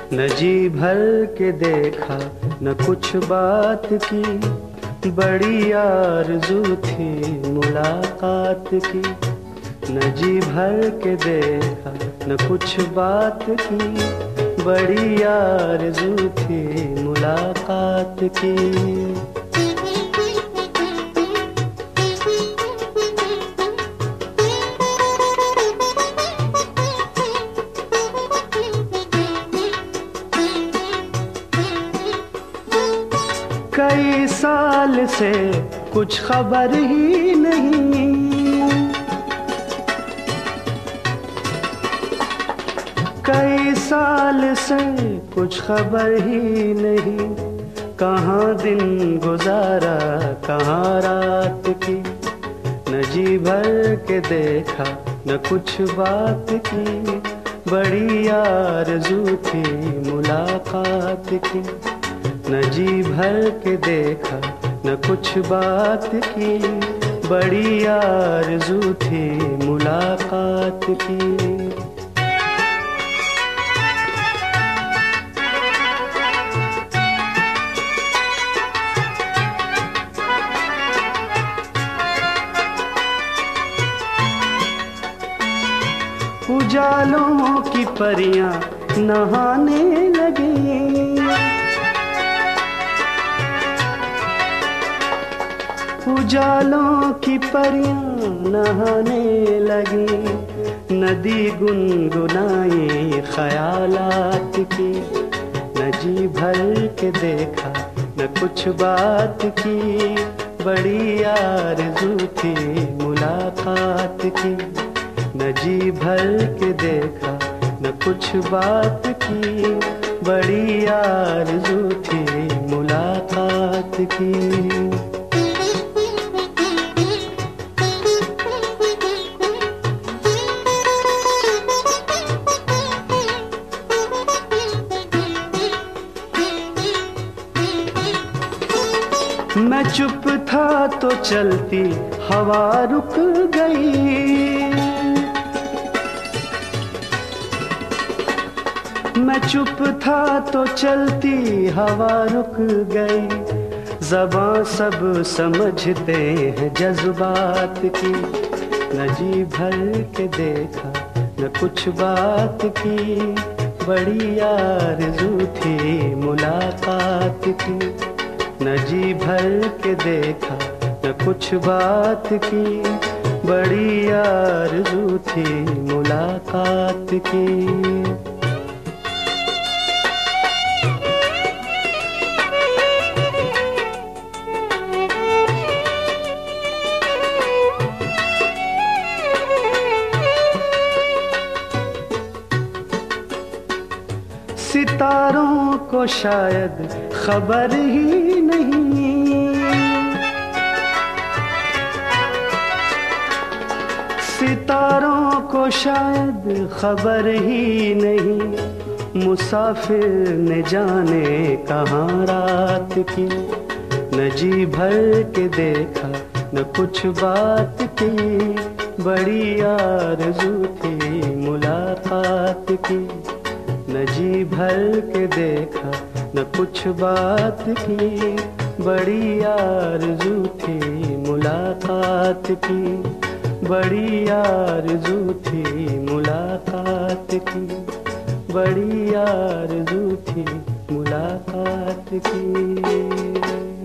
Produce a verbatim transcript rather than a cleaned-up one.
न जी भर के देखा न कुछ बात की, बड़ी आरज़ू थी मुलाकात की। न जी भर के देखा न कुछ बात की, बड़ी आरज़ू थी मुलाकात की। कई साल से कुछ खबर ही नहीं, कई साल से कुछ खबर ही नहीं, कहाँ दिन गुजारा कहाँ रात की। न जी भर के देखा न कुछ बात की, बड़ी आरज़ू थी मुलाकात की। न जी भर के देखा न कुछ बात की, बड़ी आरज़ू थी मुलाकात की। उजालों की परियां नहाने लगी, उजालों की परियां नहाने लगी। नदी गुनगुनाई ख्यालात की। न जी भर के देखा न कुछ बात की, बड़ी आरज़ू थी मुलाकात की। न जी भर के देखा न कुछ बात की, बड़ी आरज़ू थी मुलाकात की। मैं चुप था तो चलती हवा रुक गई, मैं चुप था तो चलती हवा रुक गई। ज़बां सब समझते हैं जज्बात की। न जी भर के देखा न कुछ बात की, बड़ी आरज़ू थी मुलाकात की। न जी भर के देखा न कुछ बात की, बड़ी आरज़ू थी मुलाकात की। सितारों को शायद खबर ही नहीं, सितारों को शायद खबर ही नहीं, मुसाफिर ने जाने कहाँ रात की। न जी भर के देखा न कुछ बात की, बड़ी आरज़ू थी मुलाकात की। न जी भर के देखा न कुछ बात की, बड़ी आरज़ू थी मुलाकात की। बड़ी आरज़ू थी मुलाकात की, बड़ी आरज़ू थी मुलाकात की।